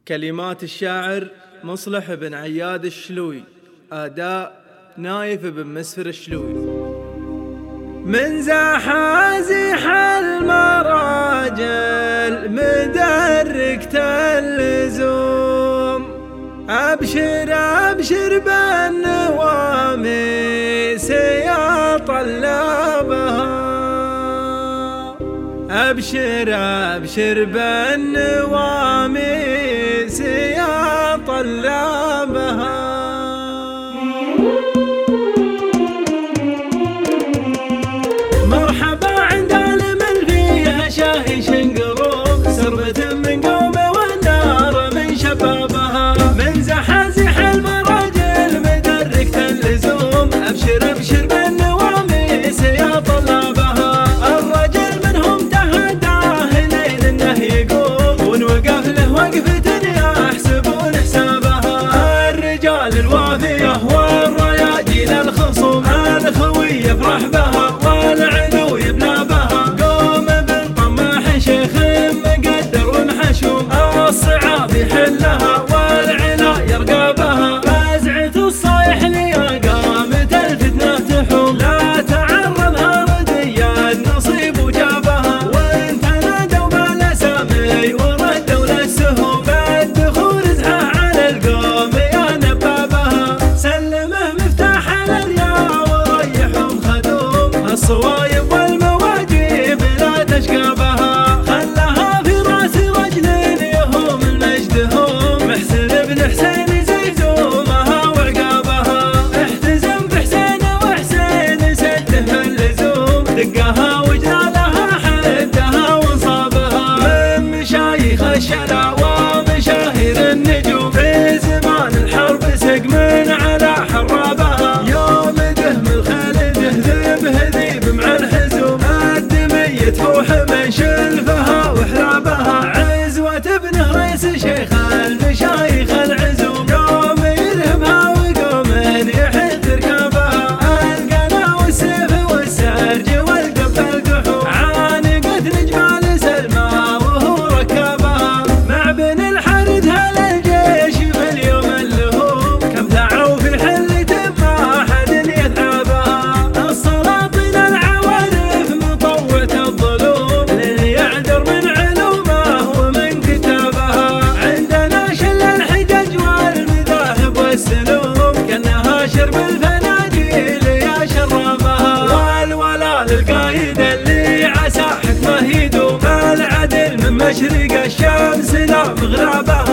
كلمات الشاعر مصلح بن عياد الشلوي، أداء نايف بن مسفر الشلوي. من زحازح المراجل مدركت اللزوم، أبشر أبشر بالنواميس يا طلابها، أبشر أبشر بالنواميس يا طلابها. مرحبا عند المن فيها شاهي شنقروم، سربة من قومه والنار من شبابها. من زحازح المراجل مدركت اللزوم، أبشر أبشر بالنواميس يا طلابها. الرجل منهم تهداه لين انه يقوم، ونوقف له وقفة يحسبون حسابها. الرجال الوافية والرياجيل الخصوم، الخوي يفرح بها والعدو يبنى بها. قوم بن طماح شيخ مقدر ومحشوم، الصعاب يحلها والعلا يرقى بها. فزعة الصايح ليا قامت الفتنة تحوم، لا تعرضها رديا النصيب وجابها. وانت نادوا بالاسامي وردوا للسهوم، بالدخول ازحى على القوم يا نبابها. سلمه مفتاح الاريا وريحهم خدوم، الصوايب والمواجيب لا تشقى بها. خلها في راس رجل يهوم مجدهم، محسن بن حسين زيزومها وعقابها. احتزم بحسين وحسين سده اللزوم، دقها وجلالها حدها وانصابها. من مشايخ الشلا ومشاهير النجوم، في زمان الحرب سق من على حرابها. يوم دهم الخيل تهذب هذيب مع الحزوم، الدمية تفوح من شلفها وحرابها. عزوة ابنه رئيس شيخ المشايخ العزوم، يوم يرهبها وقوم يحث ركابها. القنا والسيف والسرج والقف الكحوم، عانقت نجمال سلمى وهو ركابها. مع بن الحرد هل الجيش في اليوم اللهوم، كم دعوا في حلة ما حد يتعبها. السلاطين العوارف مطوعة الظلوم، للي يعذر من علومه ومن كتابها. عندنا شل الحجج والمذاهب والسلوم، كانها شرب الفناجيل يا شرابها. والولا للقايد اللي عسى حكمه يدوم، العدل من مشرق الشمس لا مغربها.